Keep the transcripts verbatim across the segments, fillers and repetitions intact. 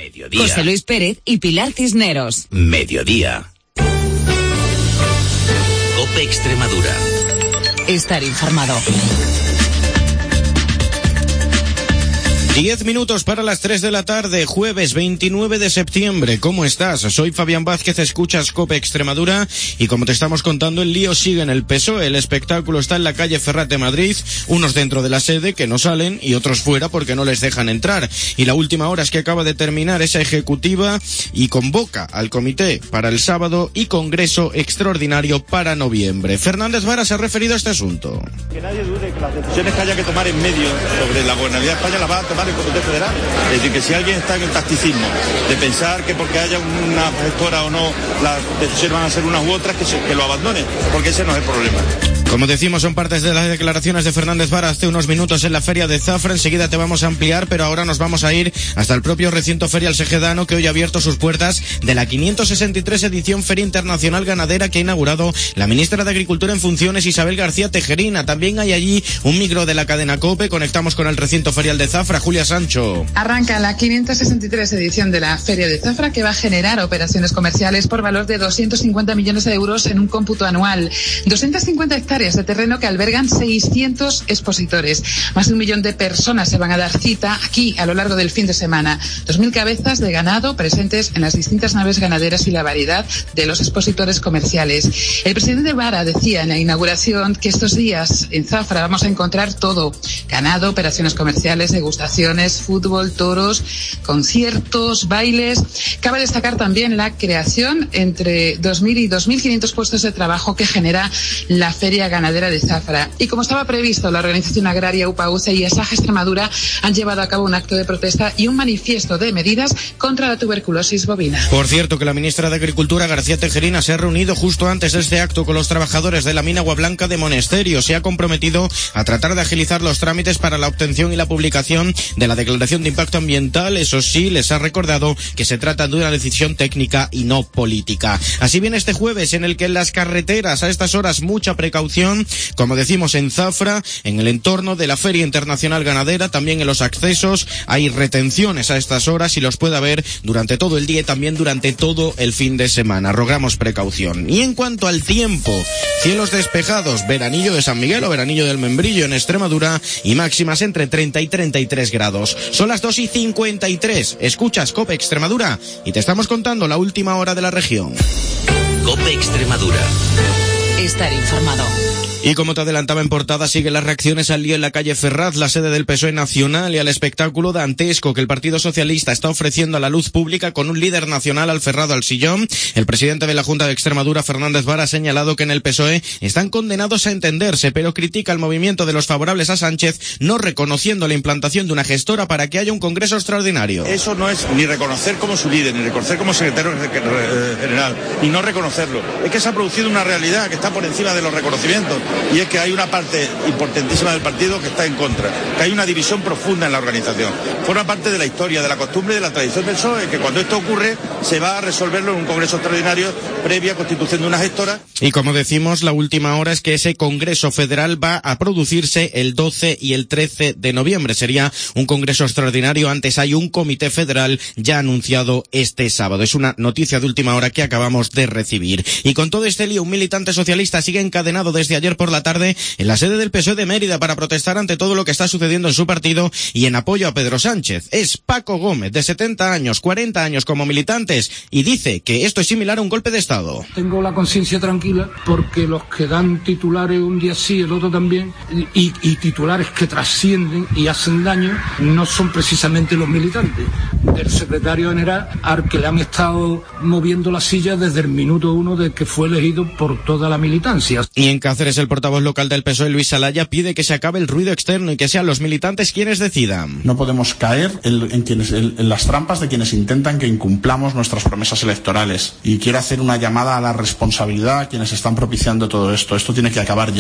Mediodía. José Luis Pérez y Pilar Cisneros. Mediodía. COPE Extremadura. Estar informado. Diez minutos para las tres de la tarde, jueves veintinueve de septiembre. ¿Cómo estás? Soy Fabián Vázquez, escuchas COPE Extremadura y como te estamos contando, el lío sigue en el P S O E. El espectáculo está en la calle Ferrat de Madrid, unos dentro de la sede que no salen y otros fuera porque no les dejan entrar. Y la última hora es que acaba de terminar esa ejecutiva y convoca al comité para el sábado y congreso extraordinario para noviembre. Fernández Vara se ha referido a este asunto. Que nadie dude que las decisiones que haya que tomar en medio sobre la gobernabilidad de España las va a tomar el Comité Federal. Es decir, que si alguien está en el tacticismo de pensar que porque haya una gestora o no las decisiones van a ser unas u otras, que, se, que lo abandone, porque ese no es el problema. Como decimos, son partes de las declaraciones de Fernández Vara hace unos minutos en la Feria de Zafra. Enseguida te vamos a ampliar, pero ahora nos vamos a ir hasta el propio recinto ferial segedano, que hoy ha abierto sus puertas de la quinientos sesenta y tres edición Feria Internacional Ganadera que ha inaugurado la ministra de Agricultura en funciones, Isabel García Tejerina. También hay allí un micro de la cadena COPE. Conectamos con el recinto ferial de Zafra. Julia Sancho. Arranca la quinientos sesenta y tres edición de la Feria de Zafra, que va a generar operaciones comerciales por valor de doscientos cincuenta millones de euros en un cómputo anual. doscientas cincuenta hectáreas de terreno que albergan seiscientos expositores. Más de un millón de personas se van a dar cita aquí a lo largo del fin de semana. Dos mil cabezas de ganado presentes en las distintas naves ganaderas y la variedad de los expositores comerciales. El presidente Vara decía en la inauguración que estos días en Zafra vamos a encontrar todo: ganado, operaciones comerciales, degustaciones, fútbol, toros, conciertos, bailes. Cabe destacar también la creación entre dos mil y dos mil quinientos puestos de trabajo que genera la Feria Ganadera de Zafra. Y como estaba previsto, la organización agraria U P A U C e y Asaja Extremadura han llevado a cabo un acto de protesta y un manifiesto de medidas contra la tuberculosis bovina. Por cierto, que la ministra de Agricultura, García Tejerina, se ha reunido justo antes de este acto con los trabajadores de la mina Agua Blanca de Monesterio. Se ha comprometido a tratar de agilizar los trámites para la obtención y la publicación de la declaración de impacto ambiental. Eso sí, les ha recordado que se trata de una decisión técnica y no política. Así viene este jueves, en el que en las carreteras a estas horas mucha precaución, como decimos en Zafra, en el entorno de la Feria Internacional Ganadera, también en los accesos hay retenciones a estas horas y los puede haber durante todo el día y también durante todo el fin de semana. Rogamos precaución. Y en cuanto al tiempo, cielos despejados, veranillo de San Miguel o veranillo del Membrillo en Extremadura y máximas entre treinta y treinta y tres grados. Son las dos y cincuenta y tres. Escuchas COPE Extremadura y te estamos contando la última hora de la región. COPE Extremadura. Estar informado. Y como te adelantaba en portada, siguen las reacciones al lío en la calle Ferraz, la sede del P S O E nacional, y al espectáculo dantesco que el Partido Socialista está ofreciendo a la luz pública con un líder nacional aferrado al sillón. El presidente de la Junta de Extremadura, Fernández Vara, ha señalado que en el P S O E están condenados a entenderse, pero critica el movimiento de los favorables a Sánchez, no reconociendo la implantación de una gestora para que haya un congreso extraordinario. Eso no es ni reconocer como su líder, ni reconocer como secretario general, y no reconocerlo. Es que se ha producido una realidad que está por encima de los reconocimientos. Y es que hay una parte importantísima del partido que está en contra, que hay una división profunda en la organización. Forma parte de la historia, de la costumbre, de la tradición del P S O E, que cuando esto ocurre se va a resolverlo en un congreso extraordinario previa constitución de una gestora. Y como decimos, la última hora es que ese congreso federal va a producirse el doce y el trece de noviembre. Sería un congreso extraordinario. Antes hay un comité federal ya anunciado este sábado. Es una noticia de última hora que acabamos de recibir. Y con todo este lío, un militante socialista sigue encadenado desde ayer por la tarde en la sede del P S O E de Mérida para protestar ante todo lo que está sucediendo en su partido y en apoyo a Pedro Sánchez. Es Paco Gómez, de setenta años, cuarenta años como militantes, y dice que esto es similar a un golpe de Estado. Tengo la conciencia tranquila porque los que dan titulares un día sí, el otro también, y, y titulares que trascienden y hacen daño, no son precisamente los militantes. Del secretario general al que le han estado moviendo la silla desde el minuto uno de que fue elegido por toda la militancia. Y en Cáceres, el portavoz local del P S O E, Luis Alaya, pide que se acabe el ruido externo y que sean los militantes quienes decidan. No podemos caer en, en, quienes, en, en las trampas de quienes intentan que incumplamos nuestras promesas electorales. Y quiero hacer una llamada a la responsabilidad a quienes están propiciando todo esto. Esto tiene que acabar ya.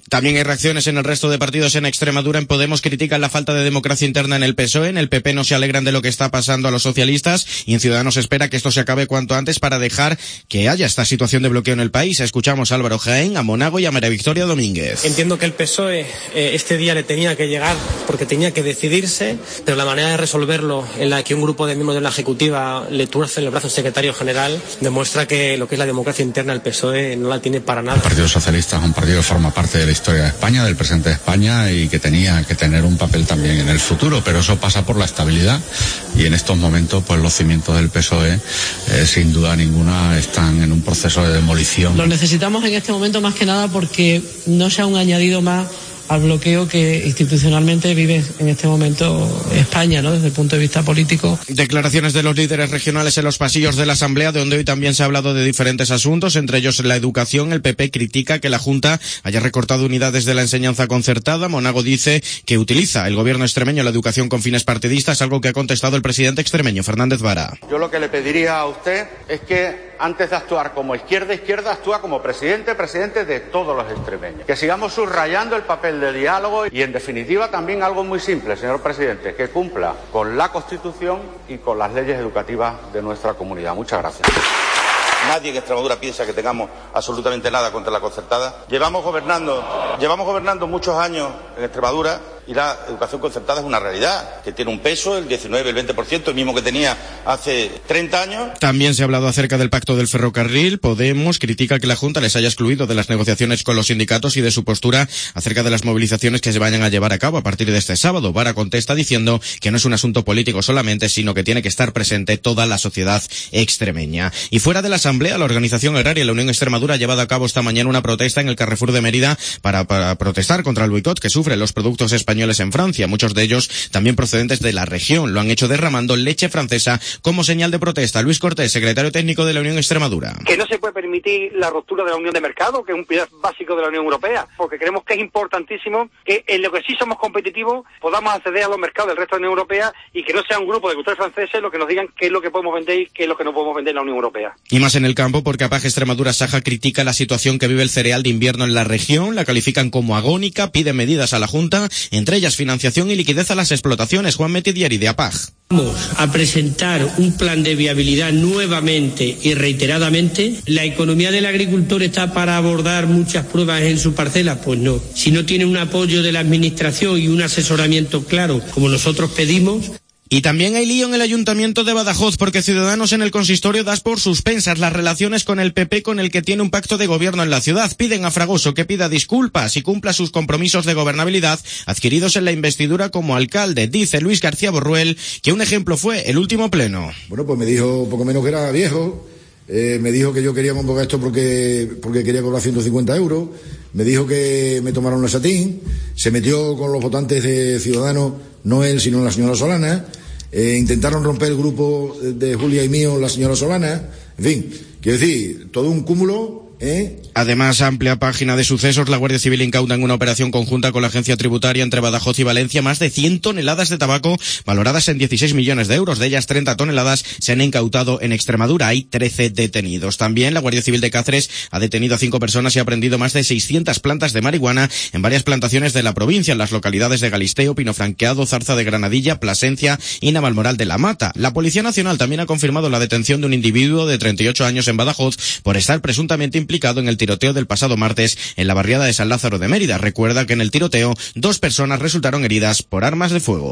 También hay reacciones en el resto de partidos en Extremadura. En Podemos critican la falta de democracia interna en el P S O E, en el P P no se alegran de lo que está pasando a los socialistas y en Ciudadanos espera que esto se acabe cuanto antes para dejar que haya esta situación de bloqueo en el país. Escuchamos a Álvaro Jaén, a Monago y a María Victoria Domínguez. Entiendo que el P S O E eh, este día le tenía que llegar porque tenía que decidirse, pero la manera de resolverlo en la que un grupo de miembros de la Ejecutiva le tuerce el brazo al secretario general demuestra que lo que es la democracia interna del P S O E no la tiene para nada. El Partido Socialista es un partido que forma parte de la historia de España, del presente de España y que tenía que tener un papel también en el futuro, pero eso pasa por la estabilidad y en estos momentos pues los cimientos del P S O E eh, sin duda ninguna están en un proceso de demolición. Lo necesitamos en este momento más que nada porque no sea un añadido más al bloqueo que institucionalmente vive en este momento España, ¿no? Desde el punto de vista político. Declaraciones de los líderes regionales en los pasillos de la Asamblea, donde hoy también se ha hablado de diferentes asuntos, entre ellos la educación. El P P critica que la Junta haya recortado unidades de la enseñanza concertada. Monago dice que utiliza el gobierno extremeño la educación con fines partidistas, algo que ha contestado el presidente extremeño, Fernández Vara. Yo lo que le pediría a usted es que antes de actuar como izquierda, izquierda, actúa como presidente, presidente de todos los extremeños. Que sigamos subrayando el papel de diálogo y, en definitiva, también algo muy simple, señor presidente, que cumpla con la Constitución y con las leyes educativas de nuestra comunidad. Muchas gracias. Nadie en Extremadura piensa que tengamos absolutamente nada contra la concertada. Llevamos gobernando, llevamos gobernando muchos años en Extremadura y la educación concertada es una realidad, que tiene un peso, el diecinueve, el veinte por ciento, el mismo que tenía hace treinta años. También se ha hablado acerca del pacto del ferrocarril. Podemos critica que la Junta les haya excluido de las negociaciones con los sindicatos y de su postura acerca de las movilizaciones que se vayan a llevar a cabo a partir de este sábado. Vara contesta diciendo que no es un asunto político solamente, sino que tiene que estar presente toda la sociedad extremeña. Y fuera de la Asamblea, la Organización Agraria y la Unión Extremadura ha llevado a cabo esta mañana una protesta en el Carrefour de Mérida para, para protestar contra el boicot que sufren los productos españoles en Francia, muchos de ellos también procedentes de la región. Lo han hecho derramando leche francesa como señal de protesta. Luis Cortés, secretario técnico de la Unión Extremadura. Que no se puede permitir la ruptura de la Unión de Mercado, que es un pilar básico de la Unión Europea, porque creemos que es importantísimo que en lo que sí somos competitivos podamos acceder a los mercados del resto de la Unión Europea y que no sea un grupo de agricultores franceses los que nos digan qué es lo que podemos vender y qué es lo que no podemos vender en la Unión Europea. Y más en el campo, porque A P A G Extremadura Saja critica la situación que vive el cereal de invierno en la región, la califican como agónica, pide medidas a la Junta, entre ellas financiación y liquidez a las explotaciones. Juan Metidieri, de A P A G. Vamos a presentar un plan de viabilidad nuevamente y reiteradamente. ¿La economía del agricultor está para abordar muchas pruebas en su parcela? Pues no. Si no tiene un apoyo de la administración y un asesoramiento claro, como nosotros pedimos. Y también hay lío en el Ayuntamiento de Badajoz porque Ciudadanos en el consistorio da por suspensas las relaciones con el P P, con el que tiene un pacto de gobierno en la ciudad. Piden a Fragoso que pida disculpas y cumpla sus compromisos de gobernabilidad adquiridos en la investidura como alcalde. Dice Luis García Borruel que un ejemplo fue el último pleno. Bueno, pues me dijo poco menos que era viejo, eh, me dijo que yo quería convocar esto porque, porque quería cobrar ciento cincuenta euros, me dijo que me tomaron el satín, se metió con los votantes de Ciudadanos, no él sino la señora Solana, eh, intentaron romper el grupo de Julia y mío, la señora Solana, en fin, quiero decir, todo un cúmulo. ¿Eh? Además, amplia página de sucesos. La Guardia Civil incauta en una operación conjunta con la agencia tributaria entre Badajoz y Valencia más de cien toneladas de tabaco valoradas en dieciséis millones de euros. De ellas, treinta toneladas se han incautado en Extremadura. Hay trece detenidos. También la Guardia Civil de Cáceres ha detenido a cinco personas y ha aprehendido más de seiscientas plantas de marihuana en varias plantaciones de la provincia, en las localidades de Galisteo, Pino Franqueado, Zarza de Granadilla, Plasencia y Navalmoral de la Mata. La Policía Nacional también ha confirmado la detención de un individuo de treinta y ocho años en Badajoz por estar presuntamente implicado en el tiroteo del pasado martes en la barriada de San Lázaro de Mérida. Recuerda que en el tiroteo dos personas resultaron heridas por armas de fuego.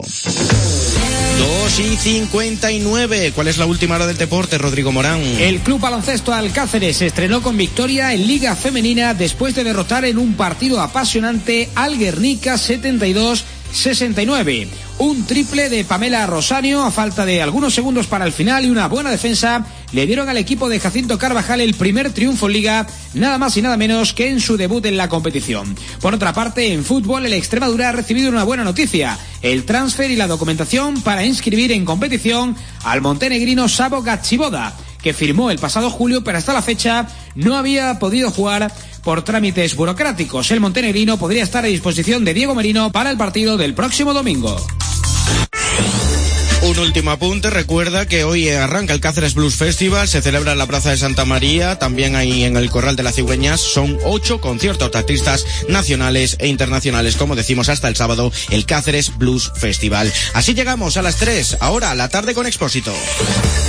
dos y cincuenta y nueve. ¿Cuál es la última hora del deporte, Rodrigo Morán? El Club Baloncesto Alcáceres se estrenó con victoria en Liga Femenina después de derrotar en un partido apasionante al Guernica setenta y dos sesenta y nueve. Un triple de Pamela Rosario a falta de algunos segundos para el final y una buena defensa le dieron al equipo de Jacinto Carvajal el primer triunfo en Liga, nada más y nada menos que en su debut en la competición. Por otra parte, en fútbol, el Extremadura ha recibido una buena noticia: el transfer y la documentación para inscribir en competición al montenegrino Savo Gachiboda, que firmó el pasado julio, pero hasta la fecha no había podido jugar por trámites burocráticos. El montenegrino podría estar a disposición de Diego Merino para el partido del próximo domingo. Un último apunte, recuerda que hoy arranca el Cáceres Blues Festival, se celebra en la Plaza de Santa María, también ahí en el Corral de las Cigüeñas, son ocho conciertos de artistas nacionales e internacionales, como decimos, hasta el sábado, el Cáceres Blues Festival. Así llegamos a las tres, ahora la tarde con Expósito.